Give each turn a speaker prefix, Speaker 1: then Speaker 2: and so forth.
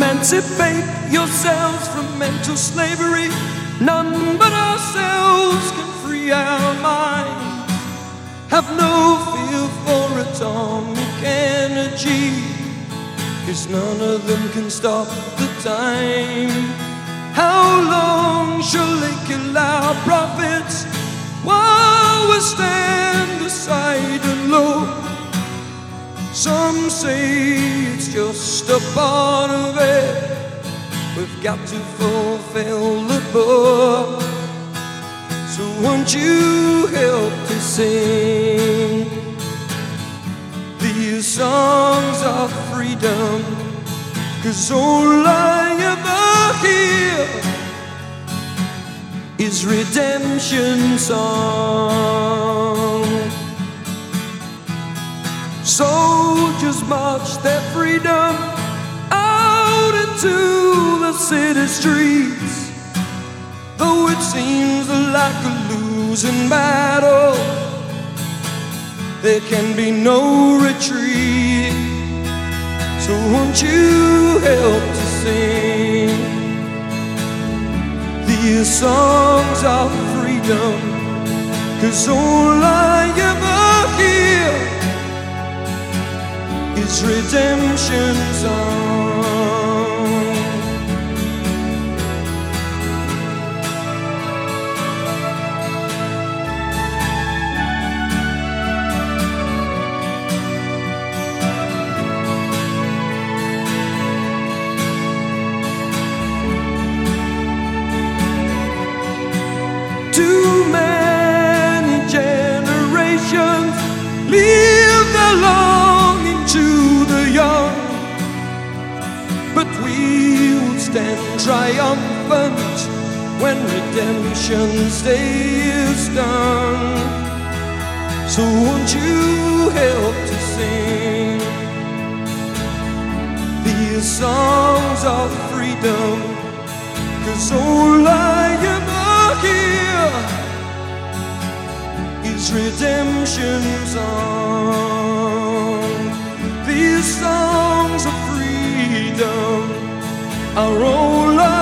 Speaker 1: Emancipate yourselves from mental slavery. None but ourselves can free our minds. Have no fear for atomic energy, 'cause none of them can stop the time. How long shall they kill our prophets while we stand aside and look? Some say it's just a part of it. We've got to fulfill the book. So won't you help to sing these songs of freedom? 'Cause all I ever hear is redemption song. Soldiers march their freedom out into the city streets. Though it seems like a losing battle, there can be no retreat. So won't you help to sing these songs of freedom? 'Cause all I ever hear is redemption song. Too many generations leave their longing to the young, but we will stand triumphant when redemption's day is done. So won't you help to sing these songs of freedom? 'Cause all I ever hear is redemption song. These songs of freedom are all I